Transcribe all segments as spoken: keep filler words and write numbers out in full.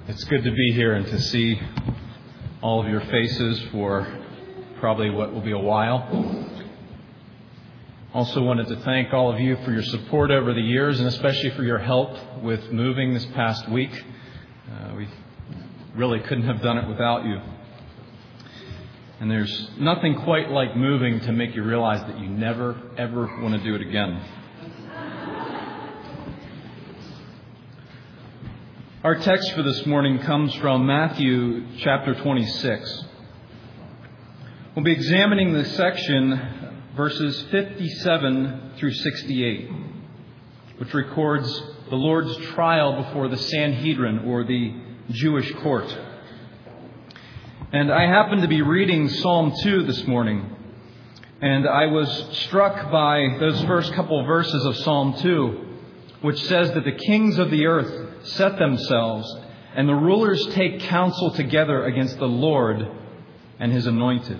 It's good to be here and to see all of your faces for probably what will be a while. Also wanted to thank all of you for your support over the years, and especially for your help with moving this past week. Uh, we really couldn't have done it without you. And there's nothing quite like moving to make you realize that you never, ever want to do it again. Our text for this morning comes from Matthew chapter twenty-six. We'll be examining the section verses fifty-seven through sixty-eight, which records the Lord's trial before the Sanhedrin, or the Jewish court. And I happened to be reading Psalm two this morning, and I was struck by those first couple of verses of Psalm two, which says that the kings of the earth set themselves, and the rulers take counsel together against the Lord and His anointed.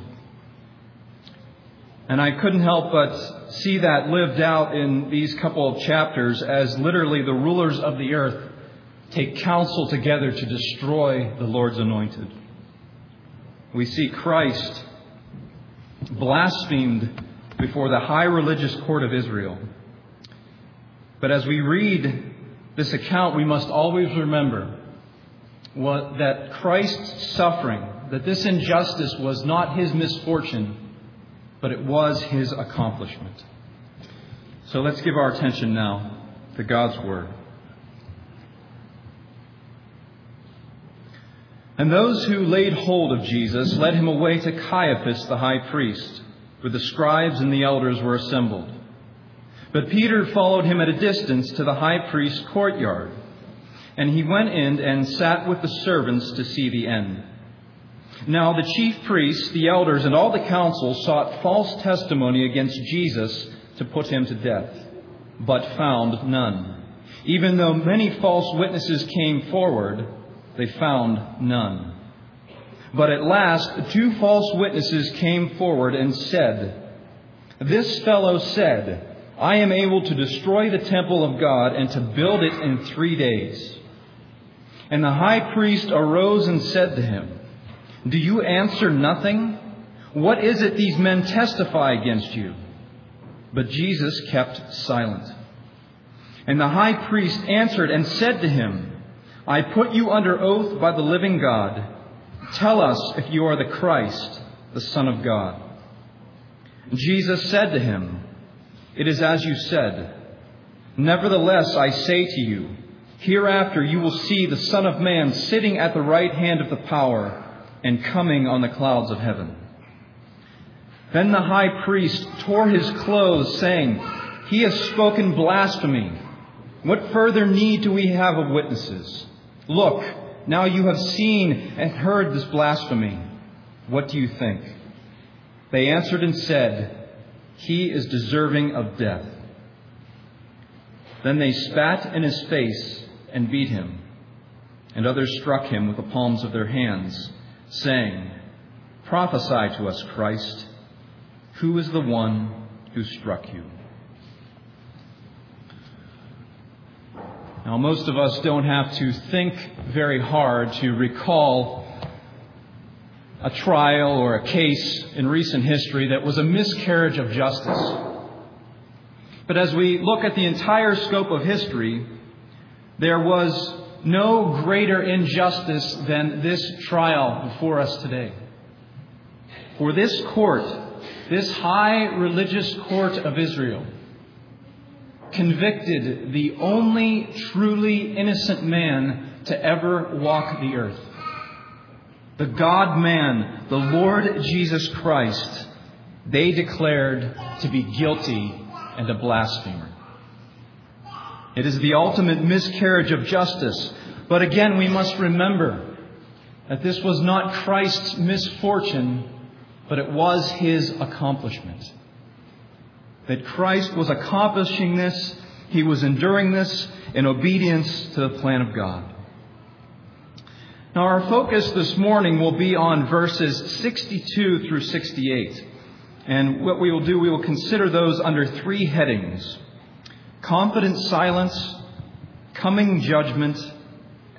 And I couldn't help but see that lived out in these couple of chapters, as literally the rulers of the earth take counsel together to destroy the Lord's anointed. We see Christ blasphemed before the high religious court of Israel. But as we read this account, we must always remember what, that Christ's suffering, that this injustice was not His misfortune, but it was His accomplishment. So let's give our attention now to God's Word. And those who laid hold of Jesus led Him away to Caiaphas the high priest, where the scribes and the elders were assembled. But Peter followed him at a distance to the high priest's courtyard, and he went in and sat with the servants to see the end. Now the chief priests, the elders, and all the council sought false testimony against Jesus to put Him to death, but found none. Even though many false witnesses came forward, they found none. But at last two false witnesses came forward and said, "This fellow said, I am able to destroy the temple of God and to build it in three days. And the high priest arose and said to him, Do you answer nothing? What is it these men testify against you? But Jesus kept silent. And the high priest answered and said to him, I put you under oath by the living God. Tell us if you are the Christ, the Son of God. Jesus said to him, It is as you said. Nevertheless, I say to you, hereafter you will see the Son of Man sitting at the right hand of the power and coming on the clouds of heaven. Then the high priest tore his clothes, saying, He has spoken blasphemy. What further need do we have of witnesses? Look, now you have seen and heard this blasphemy. What do you think? They answered and said, He is deserving of death. Then they spat in His face and beat Him, and others struck Him with the palms of their hands, saying, Prophesy to us, Christ. Who is the one who struck you? Now, most of us don't have to think very hard to recall a trial or a case in recent history that was a miscarriage of justice. But as we look at the entire scope of history, there was no greater injustice than this trial before us today. For this court, this high religious court of Israel, convicted the only truly innocent man to ever walk the earth. The God-man, the Lord Jesus Christ, they declared to be guilty and a blasphemer. It is the ultimate miscarriage of justice. But again, we must remember that this was not Christ's misfortune, but it was His accomplishment. That Christ was accomplishing this, He was enduring this in obedience to the plan of God. Now, our focus this morning will be on verses sixty-two through sixty-eight. And what we will do, we will consider those under three headings: confident silence, coming judgment,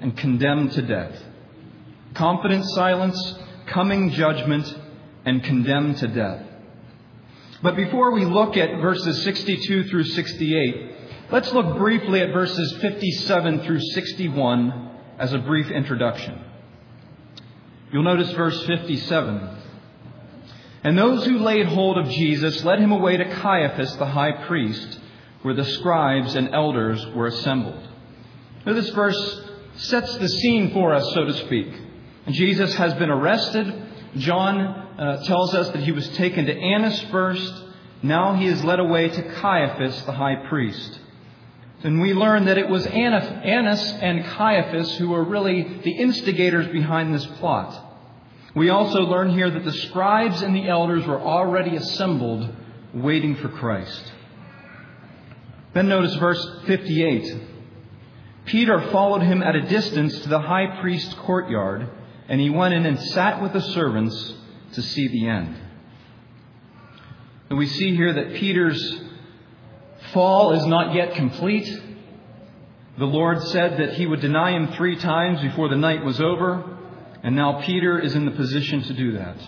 and condemned to death. Confident silence, coming judgment, and condemned to death. But before we look at verses sixty-two through sixty-eight, let's look briefly at verses fifty-seven through sixty-one as a brief introduction. You'll notice verse fifty-seven. And those who laid hold of Jesus led him away to Caiaphas the high priest, where the scribes and elders were assembled. Now, this verse sets the scene for us, so to speak. Jesus has been arrested. John uh, tells us that he was taken to Annas first. Now he is led away to Caiaphas the high priest. And we learn that it was Annas and Caiaphas who were really the instigators behind this plot. We also learn here that the scribes and the elders were already assembled, waiting for Christ. Then notice verse fifty-eight. Peter followed him at a distance to the high priest's courtyard, and he went in and sat with the servants to see the end. And we see here that Peter's fall is not yet complete. The Lord said that he would deny him three times before the night was over. And now Peter is in the position to do that.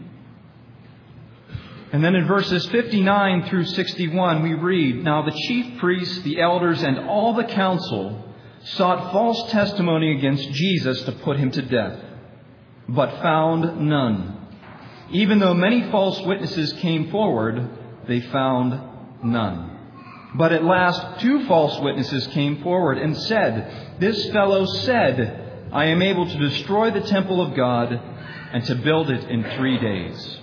And then in verses fifty-nine through sixty-one, we read, Now the chief priests, the elders, and all the council sought false testimony against Jesus to put him to death, but found none. Even though many false witnesses came forward, they found none. But at last two false witnesses came forward and said, This fellow said, I am able to destroy the temple of God and to build it in three days.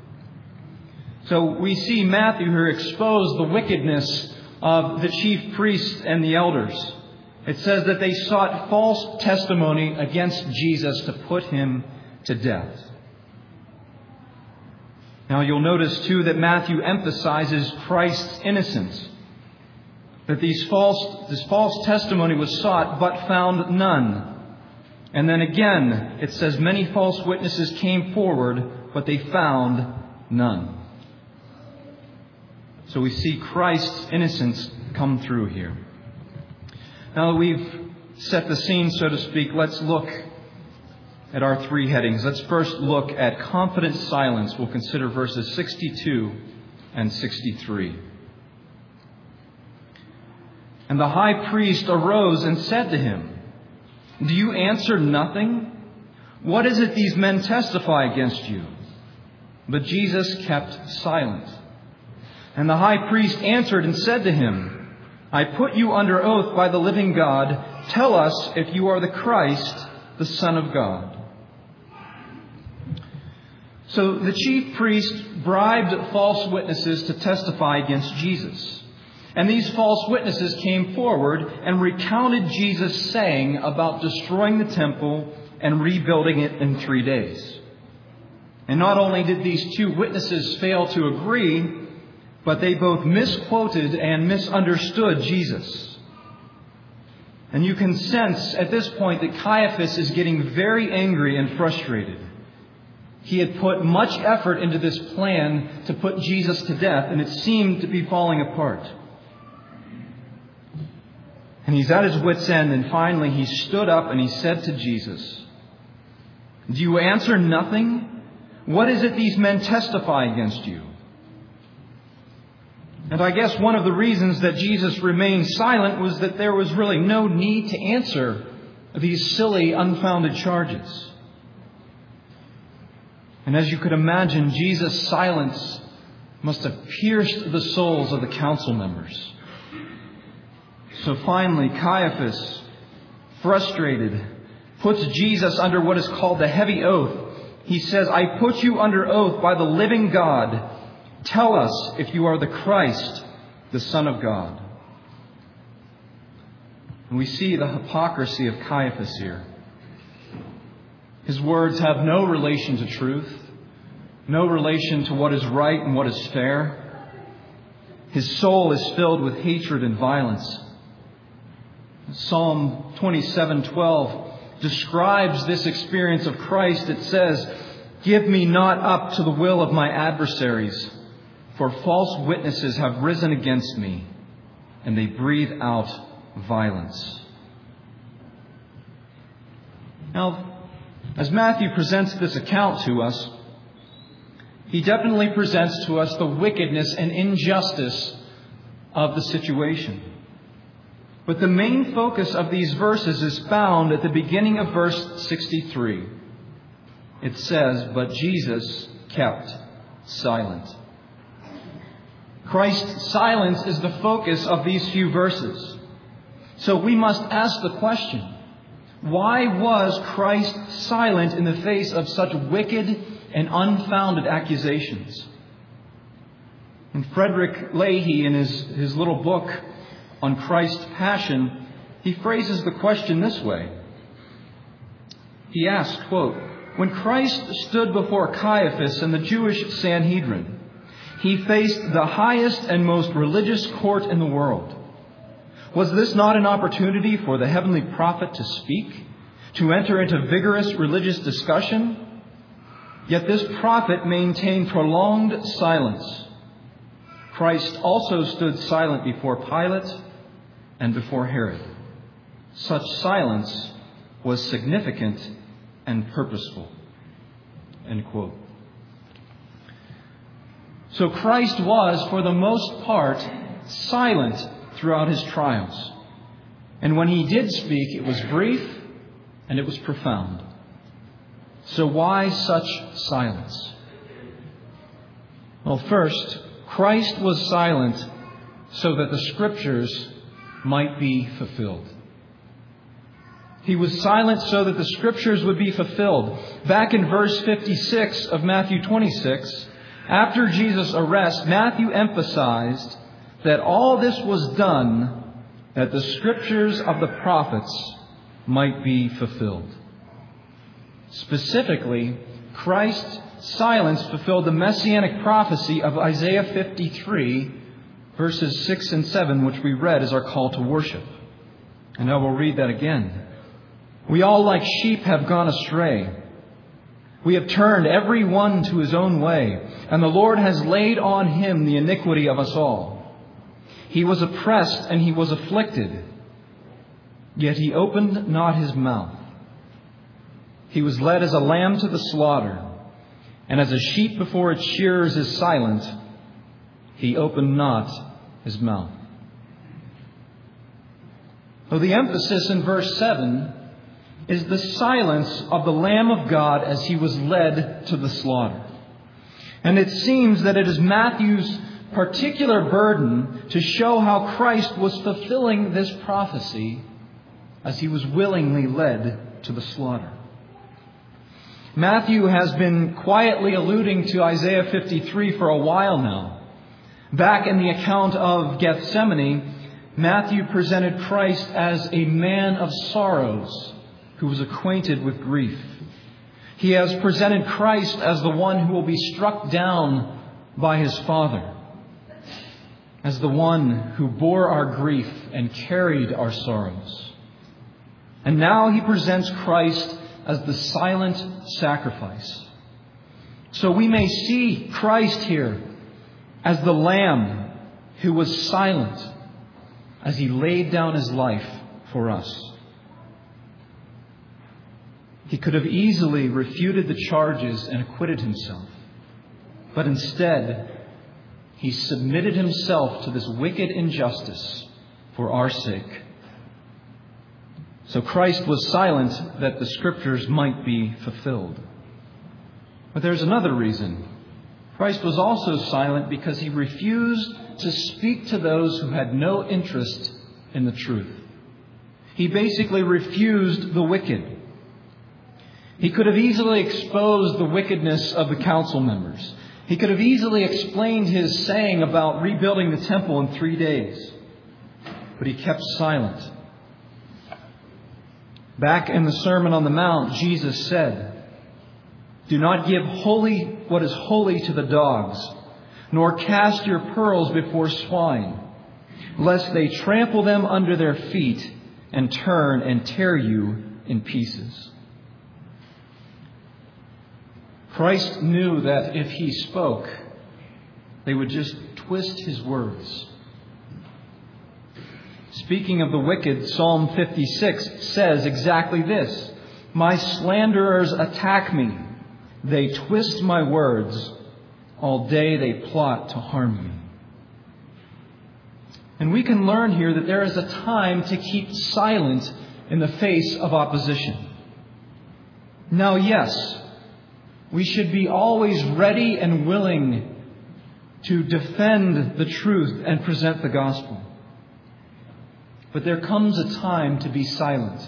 So we see Matthew here expose the wickedness of the chief priests and the elders. It says that they sought false testimony against Jesus to put him to death. Now you'll notice too that Matthew emphasizes Christ's innocence. That these false, this false testimony was sought but found none. And then again, it says many false witnesses came forward, but they found none. So we see Christ's innocence come through here. Now that we've set the scene, so to speak, let's look at our three headings. Let's first look at confident silence. We'll consider verses sixty-two and sixty-three. And the high priest arose and said to him, Do you answer nothing? What is it these men testify against you? But Jesus kept silent. And the high priest answered and said to him, I put you under oath by the living God. Tell us if you are the Christ, the Son of God. So the chief priest bribed false witnesses to testify against Jesus. And these false witnesses came forward and recounted Jesus' saying about destroying the temple and rebuilding it in three days. And not only did these two witnesses fail to agree, but they both misquoted and misunderstood Jesus. And you can sense at this point that Caiaphas is getting very angry and frustrated. He had put much effort into this plan to put Jesus to death, and it seemed to be falling apart. And he's at his wit's end, and finally he stood up and he said to Jesus, Do you answer nothing? What is it these men testify against you? And I guess one of the reasons that Jesus remained silent was that there was really no need to answer these silly, unfounded charges. And as you could imagine, Jesus' silence must have pierced the souls of the council members. So finally, Caiaphas, frustrated, puts Jesus under what is called the heavy oath. He says, I put you under oath by the living God. Tell us if you are the Christ, the Son of God. And we see the hypocrisy of Caiaphas here. His words have no relation to truth, no relation to what is right and what is fair. His soul is filled with hatred and violence. Psalm twenty-seven twelve describes this experience of Christ. It says, Give me not up to the will of my adversaries, for false witnesses have risen against me, and they breathe out violence. Now, as Matthew presents this account to us, he definitely presents to us the wickedness and injustice of the situation. But the main focus of these verses is found at the beginning of verse sixty-three. It says, "But Jesus kept silent." Christ's silence is the focus of these few verses. So we must ask the question, why was Christ silent in the face of such wicked and unfounded accusations? And Frederick Leahy, in his, his little book on Christ's passion, he phrases the question this way. He asks, quote, "When Christ stood before Caiaphas and the Jewish Sanhedrin, he faced the highest and most religious court in the world. Was this not an opportunity for the heavenly prophet to speak, to enter into vigorous religious discussion? Yet this prophet maintained prolonged silence. Christ also stood silent before Pilate and before Herod. Such silence was significant and purposeful." End quote. So Christ was, for the most part, silent throughout his trials. And when he did speak, it was brief and it was profound. So why such silence? Well, first, Christ was silent so that the Scriptures might be fulfilled. He was silent so that the Scriptures would be fulfilled. Back in verse fifty-six of Matthew twenty-six, after Jesus' arrest, Matthew emphasized that all this was done that the Scriptures of the prophets might be fulfilled. Specifically, Christ's silence fulfilled the messianic prophecy of Isaiah fifty-three, verses six and seven, which we read as our call to worship. And I will read that again. "We all like sheep have gone astray. We have turned every one to his own way, and the Lord has laid on him the iniquity of us all. He was oppressed and he was afflicted, yet he opened not his mouth. He was led as a lamb to the slaughter, and as a sheep before its shearers is silent, he opened not his mouth." So the emphasis in verse seven is the silence of the Lamb of God as he was led to the slaughter. And it seems that it is Matthew's particular burden to show how Christ was fulfilling this prophecy as he was willingly led to the slaughter. Matthew has been quietly alluding to Isaiah fifty-three for a while now. Back in the account of Gethsemane, Matthew presented Christ as a man of sorrows who was acquainted with grief. He has presented Christ as the one who will be struck down by his Father, as the one who bore our grief and carried our sorrows. And now he presents Christ as the silent sacrifice. So we may see Christ here as the Lamb who was silent as he laid down his life for us. He could have easily refuted the charges and acquitted himself. But instead, he submitted himself to this wicked injustice for our sake. So Christ was silent that the Scriptures might be fulfilled. But there's another reason. Christ was also silent because he refused to speak to those who had no interest in the truth. He basically refused the wicked. He could have easily exposed the wickedness of the council members. He could have easily explained his saying about rebuilding the temple in three days. But he kept silent. Back in the Sermon on the Mount, Jesus said, "Do not give holy what is holy to the dogs, nor cast your pearls before swine, lest they trample them under their feet and turn and tear you in pieces." Christ knew that if he spoke, they would just twist his words. Speaking of the wicked, Psalm fifty-six says exactly this. My slanderers attack me. They twist my words. All day they plot to harm me. And we can learn here that there is a time to keep silent in the face of opposition. Now, yes, we should be always ready and willing to defend the truth and present the gospel. But there comes a time to be silent.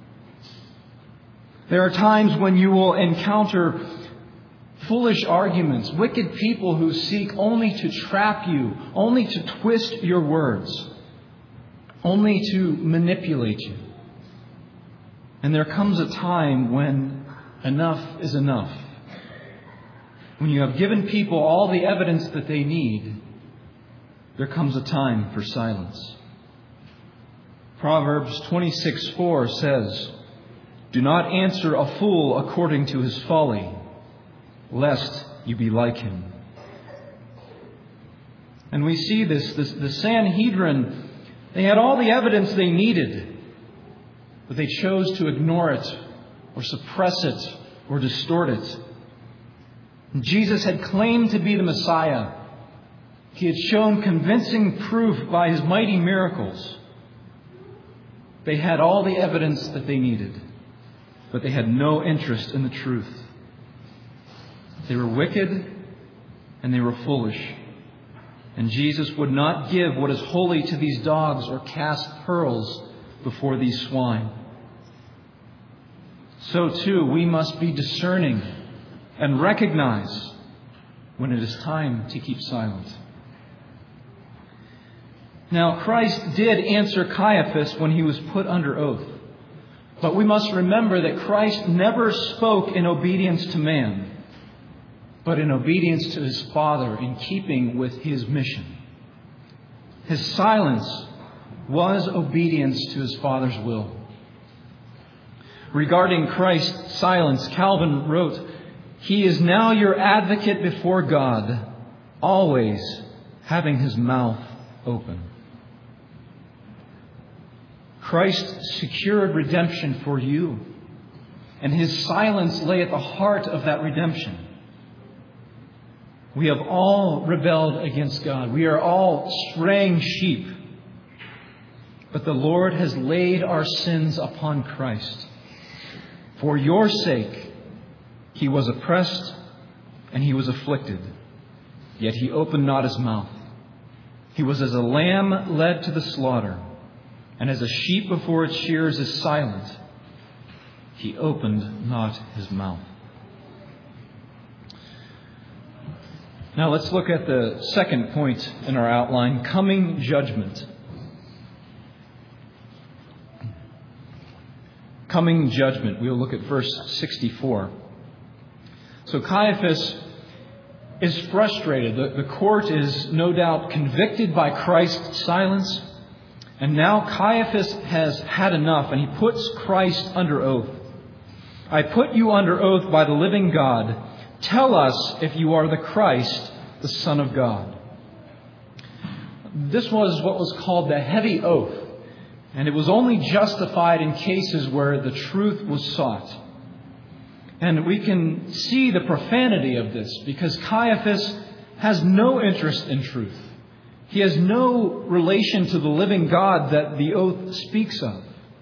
There are times when you will encounter foolish arguments, wicked people who seek only to trap you, only to twist your words, only to manipulate you. And there comes a time when enough is enough. When you have given people all the evidence that they need, there comes a time for silence. Proverbs twenty-six four says, "Do not answer a fool according to his folly, lest you be like him." And we see this, this the Sanhedrin, they had all the evidence they needed, but they chose to ignore it or suppress it or distort it. And Jesus had claimed to be the Messiah. He had shown convincing proof by his mighty miracles. They had all the evidence that they needed, but they had no interest in the truth. They were wicked and they were foolish. And Jesus would not give what is holy to these dogs or cast pearls before these swine. So too, we must be discerning and recognize when it is time to keep silent. Now, Christ did answer Caiaphas when he was put under oath. But we must remember that Christ never spoke in obedience to man, but in obedience to his Father, in keeping with his mission. His silence was obedience to his Father's will. Regarding Christ's silence, Calvin wrote, "He is now your advocate before God, always having his mouth open." Christ secured redemption for you, and his silence lay at the heart of that redemption. We have all rebelled against God. We are all straying sheep. But the Lord has laid our sins upon Christ. For your sake, he was oppressed and he was afflicted, yet he opened not his mouth. He was as a lamb led to the slaughter, and as a sheep before its shearers is silent, he opened not his mouth. Now let's look at the second point in our outline, coming judgment. Coming judgment. We'll look at verse sixty-four. So Caiaphas is frustrated. The, the court is no doubt convicted by Christ's silence. And now Caiaphas has had enough, and he puts Christ under oath. "I put you under oath by the living God. Tell us if you are the Christ, the Son of God." This was what was called the heavy oath, and it was only justified in cases where the truth was sought. And we can see the profanity of this because Caiaphas has no interest in truth. He has no relation to the living God that the oath speaks of.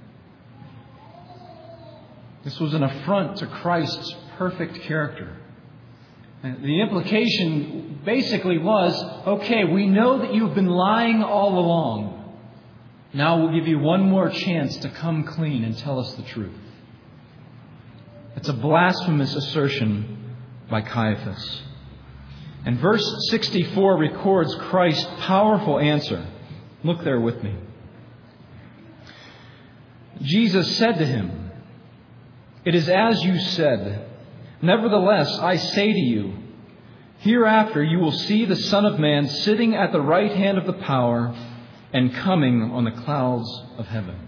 This was an affront to Christ's perfect character. And the implication basically was, okay, we know that you've been lying all along. Now we'll give you one more chance to come clean and tell us the truth. It's a blasphemous assertion by Caiaphas. And verse sixty-four records Christ's powerful answer. Look there with me. Jesus said to him, "It is as you said. Nevertheless, I say to you, hereafter you will see the Son of Man sitting at the right hand of the power and coming on the clouds of heaven."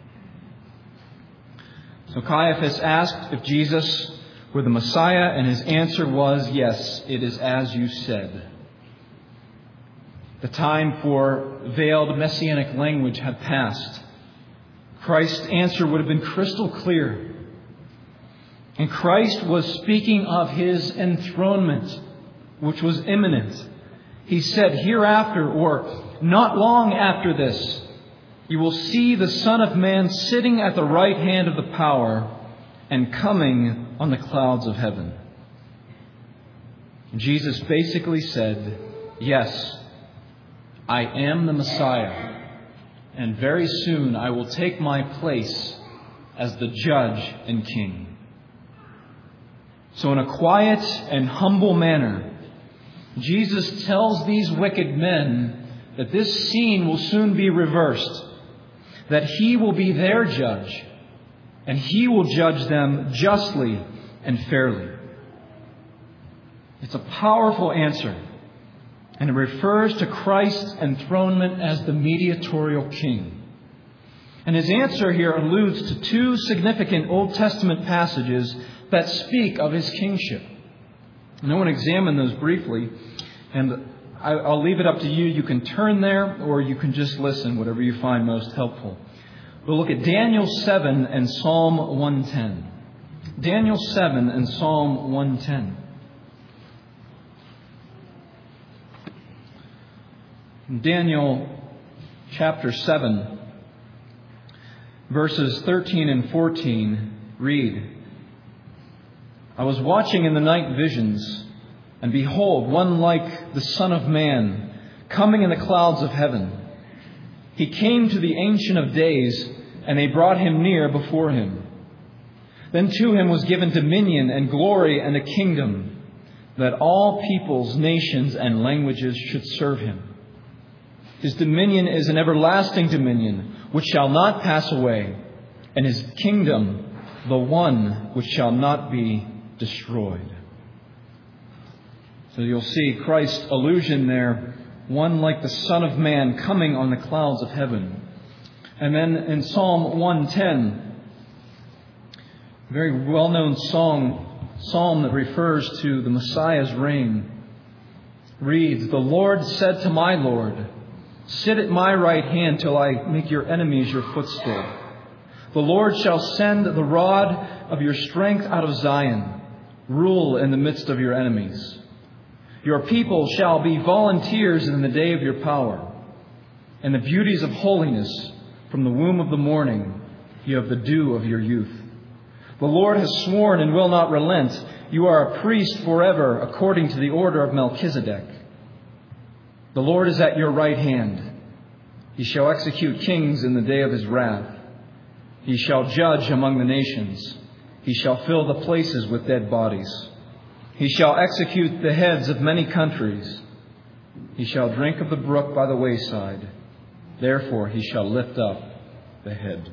So Caiaphas asked if Jesus were the Messiah, and his answer was, yes, it is as you said. The time for veiled messianic language had passed. Christ's answer would have been crystal clear. And Christ was speaking of his enthronement, which was imminent. He said, hereafter, or not long after this, you will see the Son of Man sitting at the right hand of the power and coming on the clouds of heaven. Jesus basically said, yes, I am the Messiah, and very soon I will take my place as the judge and king. So in a quiet and humble manner, Jesus tells these wicked men that this scene will soon be reversed, that he will be their judge, and he will judge them justly and fairly. It's a powerful answer, and it refers to Christ's enthronement as the mediatorial king. And his answer here alludes to two significant Old Testament passages that speak of his kingship. And I want to examine those briefly, and I'll leave it up to you. You can turn there, or you can just listen, whatever you find most helpful. We'll look at Daniel seven and Psalm one ten. Daniel seven and Psalm one ten. Daniel chapter seven, verses thirteen and fourteen read, I was watching in the night visions, and behold, one like the Son of Man, coming in the clouds of heaven. He came to the Ancient of Days, and they brought him near before him. Then to him was given dominion and glory and a kingdom, that all peoples, nations, and languages should serve him. His dominion is an everlasting dominion, which shall not pass away, and his kingdom, the one which shall not be destroyed. So you'll see Christ's allusion there, one like the Son of Man coming on the clouds of heaven. And then in Psalm one ten, a very well-known song, psalm that refers to the Messiah's reign, reads, the Lord said to my Lord, sit at my right hand till I make your enemies your footstool. The Lord shall send the rod of your strength out of Zion, rule in the midst of your enemies. Your people shall be volunteers in the day of your power. And the beauties of holiness from the womb of the morning, you have the dew of your youth. The Lord has sworn and will not relent. You are a priest forever, according to the order of Melchizedek. The Lord is at your right hand. He shall execute kings in the day of his wrath. He shall judge among the nations. He shall fill the places with dead bodies. He shall execute the heads of many countries. He shall drink of the brook by the wayside. Therefore he shall lift up the head.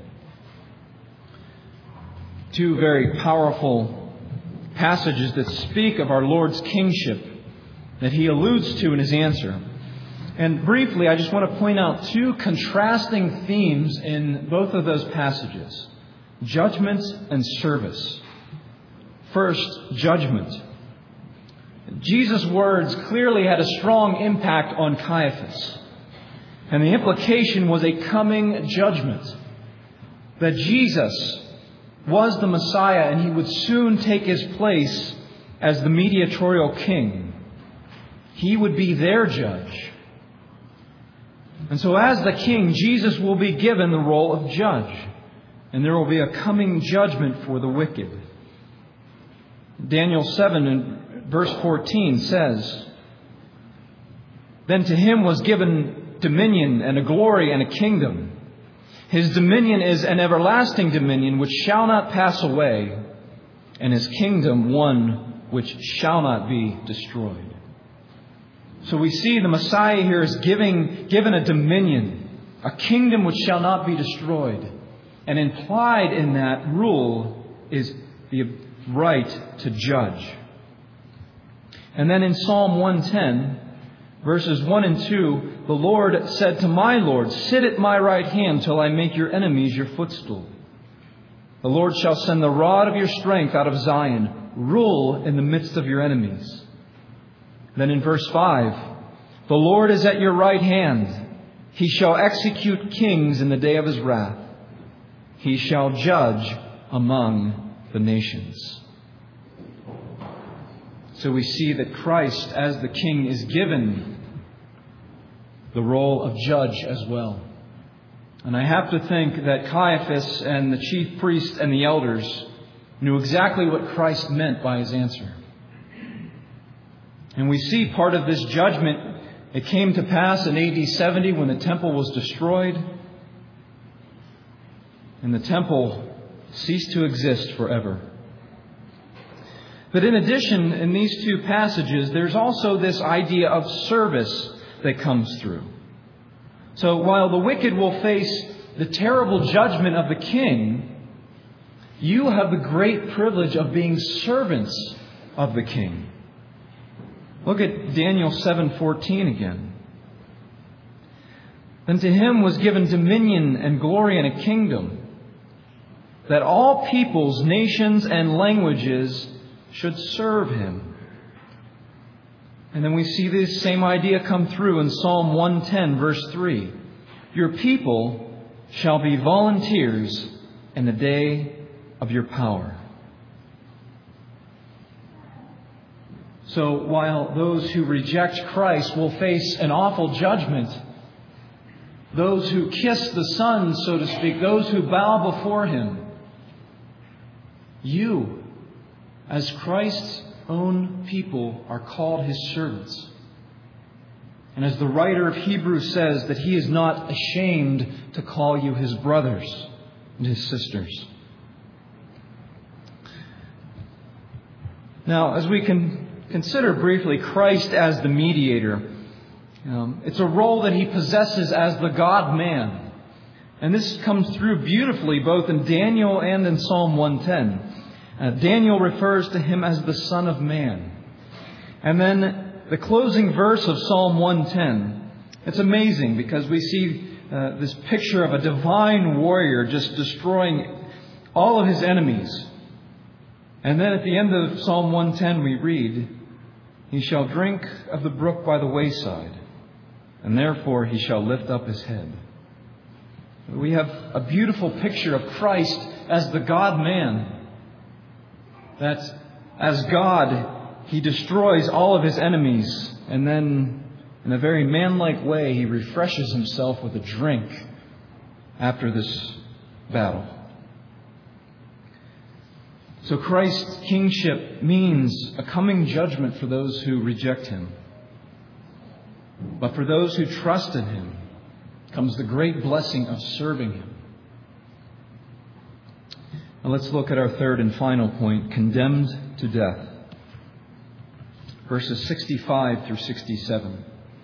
Two very powerful passages that speak of our Lord's kingship that he alludes to in his answer. And briefly, I just want to point out two contrasting themes in both of those passages: judgment and service. First, judgment. Jesus' words clearly had a strong impact on Caiaphas. And the implication was a coming judgment. That Jesus was the Messiah and he would soon take his place as the mediatorial king. He would be their judge. And so as the king, Jesus will be given the role of judge. And there will be a coming judgment for the wicked. Daniel seven and verse fourteen says, then to him was given dominion and a glory and a kingdom. His dominion is an everlasting dominion which shall not pass away, and his kingdom one which shall not be destroyed. So we see the Messiah here is giving, given a dominion, a kingdom which shall not be destroyed. And implied in that rule is the right to judge. And then in Psalm one ten, verses one and two, the Lord said to my Lord, sit at my right hand till I make your enemies your footstool. The Lord shall send the rod of your strength out of Zion, rule in the midst of your enemies. Then in verse five, the Lord is at your right hand. He shall execute kings in the day of his wrath. He shall judge among the nations. So we see that Christ, as the King, is given the role of judge as well. And I have to think that Caiaphas and the chief priests and the elders knew exactly what Christ meant by his answer. And we see part of this judgment. It came to pass in A D seventy when the temple was destroyed, and the temple ceased to exist forever. But in addition, in these two passages, there's also this idea of service that comes through. So while the wicked will face the terrible judgment of the king, you have the great privilege of being servants of the king. Look at Daniel seven fourteen again. Then to him was given dominion and glory and a kingdom, that all peoples, nations, and languages should serve him. And then we see this same idea come through in Psalm one ten, verse three. Your people shall be volunteers in the day of your power. So while those who reject Christ will face an awful judgment, those who kiss the Son, so to speak, those who bow before him, you, as Christ's own people, are called his servants. And as the writer of Hebrews says, that he is not ashamed to call you his brothers and his sisters. Now, as we can consider briefly Christ as the mediator, um, it's a role that he possesses as the God-man. And this comes through beautifully both in Daniel and in Psalm one ten. Uh, Daniel refers to him as the Son of Man. And then the closing verse of Psalm one ten, it's amazing because we see uh, this picture of a divine warrior just destroying all of his enemies. And then at the end of Psalm one ten we read, he shall drink of the brook by the wayside, and therefore he shall lift up his head. We have a beautiful picture of Christ as the God-man. That as God, he destroys all of his enemies, and then in a very manlike way, he refreshes himself with a drink after this battle. So Christ's kingship means a coming judgment for those who reject him. But for those who trust in him comes the great blessing of serving him. Now let's look at our third and final point, condemned to death. Verses sixty-five through sixty-seven.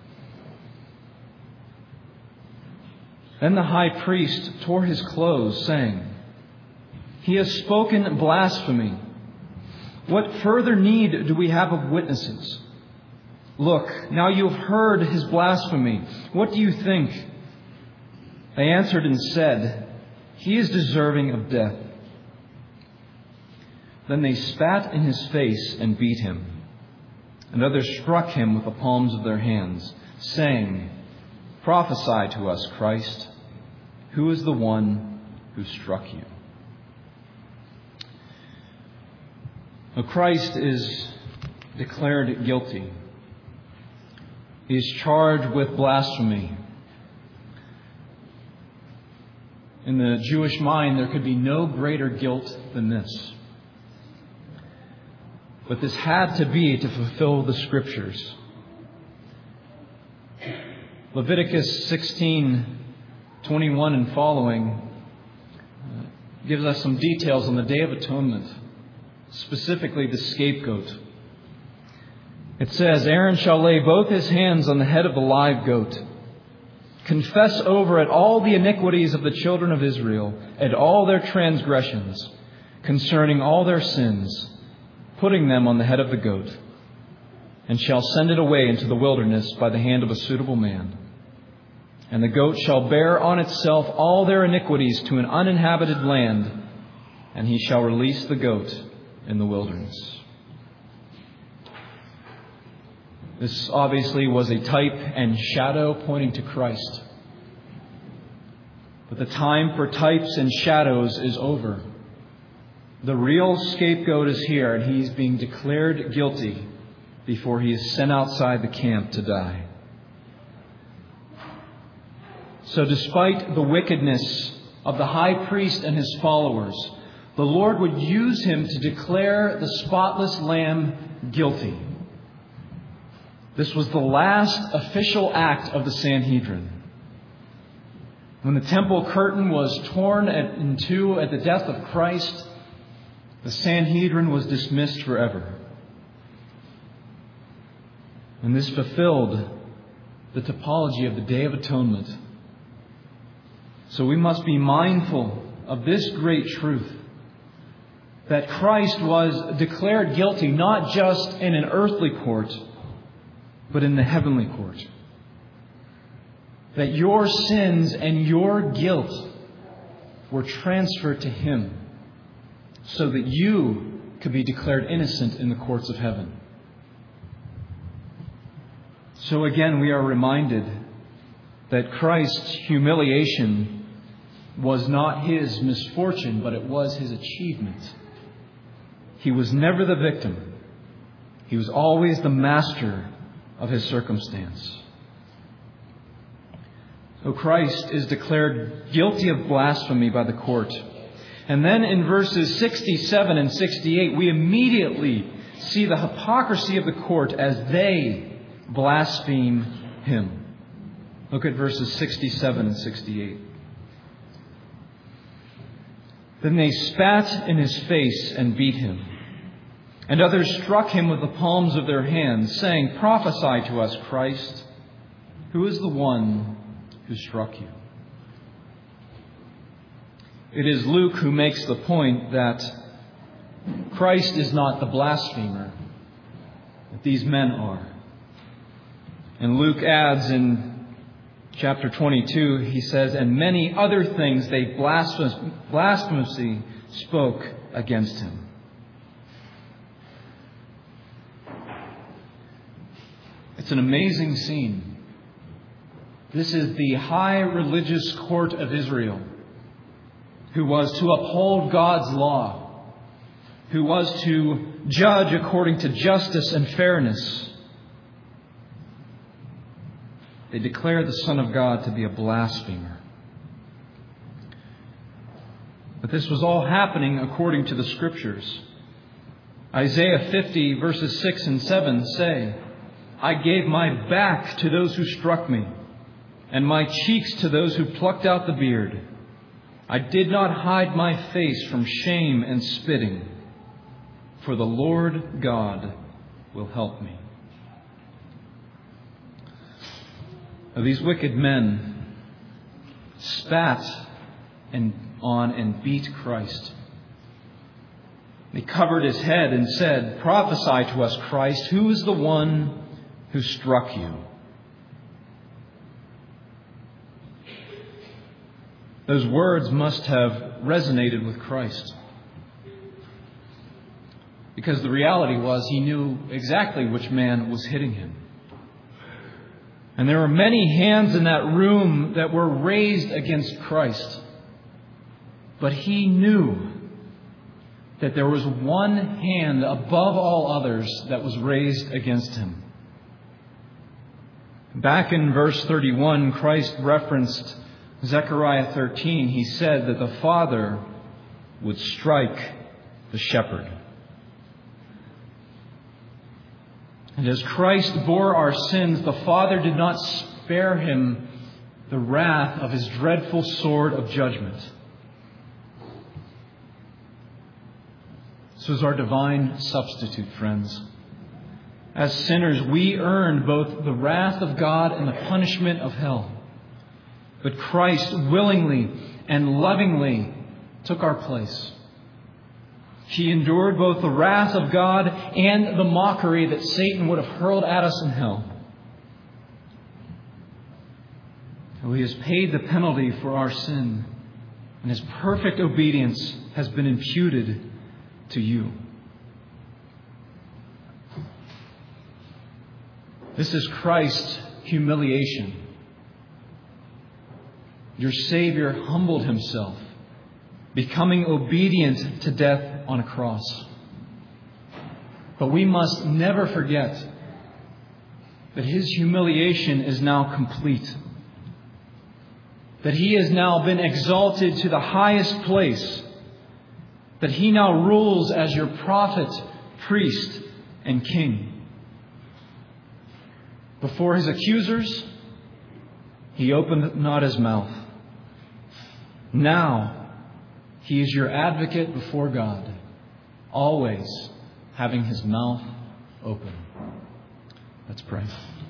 Then the high priest tore his clothes, saying, he has spoken blasphemy. What further need do we have of witnesses? Look, now you have heard his blasphemy. What do you think? They answered and said, he is deserving of death. Then they spat in his face and beat him. And others struck him with the palms of their hands, saying, prophesy to us, Christ. Who is the one who struck you? Now, Christ is declared guilty. He is charged with blasphemy. In the Jewish mind, there could be no greater guilt than this. But this had to be to fulfill the Scriptures. Leviticus sixteen twenty-one and following gives us some details on the Day of Atonement, specifically the scapegoat. It says, Aaron shall lay both his hands on the head of the live goat, confess over it all the iniquities of the children of Israel and all their transgressions concerning all their sins, putting them on the head of the goat, and shall send it away into the wilderness by the hand of a suitable man. And the goat shall bear on itself all their iniquities to an uninhabited land, and he shall release the goat in the wilderness. This obviously was a type and shadow pointing to Christ. But the time for types and shadows is over. The real scapegoat is here, and he's being declared guilty before he is sent outside the camp to die. So despite the wickedness of the high priest and his followers, the Lord would use him to declare the spotless Lamb guilty. This was the last official act of the Sanhedrin. When the temple curtain was torn in two at the death of Christ, the Sanhedrin was dismissed forever. And this fulfilled the typology of the Day of Atonement. So we must be mindful of this great truth, that Christ was declared guilty not just in an earthly court, but in the heavenly court. That your sins and your guilt were transferred to Him so that you could be declared innocent in the courts of heaven. So again, we are reminded that Christ's humiliation was not His misfortune, but it was His achievement. He was never the victim. He was always the master of His circumstance. So Christ is declared guilty of blasphemy by the court. And then in verses sixty-seven and sixty-eight, we immediately see the hypocrisy of the court as they blaspheme Him. Look at verses sixty-seven and sixty-eight. Then they spat in His face and beat Him. And others struck Him with the palms of their hands, saying, "Prophesy to us, Christ. Who is the one who struck you?" It is Luke who makes the point that Christ is not the blasphemer, that these men are. And Luke adds in chapter twenty-two, he says, "And many other things they blasphemously spoke against Him." It's an amazing scene. This is the high religious court of Israel, who was to uphold God's law, who was to judge according to justice and fairness. They declared the Son of God to be a blasphemer. But this was all happening according to the Scriptures. Isaiah fifty verses six and seven say, "I gave my back to those who struck me, and my cheeks to those who plucked out the beard. I did not hide my face from shame and spitting, for the Lord God will help me." Now, these wicked men spat and on and beat Christ. They covered His head and said, "Prophesy to us, Christ. Who is the one who struck you?" Those words must have resonated with Christ, because the reality was He knew exactly which man was hitting Him. And there were many hands in that room that were raised against Christ. But He knew that there was one hand above all others that was raised against Him. Back in verse thirty-one, Christ referenced Zechariah thirteen. He said that the Father would strike the shepherd. And as Christ bore our sins, the Father did not spare Him the wrath of His dreadful sword of judgment. This was our divine substitute, friends. As sinners, we earned both the wrath of God and the punishment of hell. But Christ willingly and lovingly took our place. He endured both the wrath of God and the mockery that Satan would have hurled at us in hell. So He has paid the penalty for our sin, and His perfect obedience has been imputed to you. This is Christ's humiliation. Your Savior humbled Himself, becoming obedient to death on a cross. But we must never forget that His humiliation is now complete, that He has now been exalted to the highest place, that He now rules as your prophet, priest, and king. Before His accusers, He opened not His mouth. Now, He is your advocate before God, always having His mouth open. Let's pray.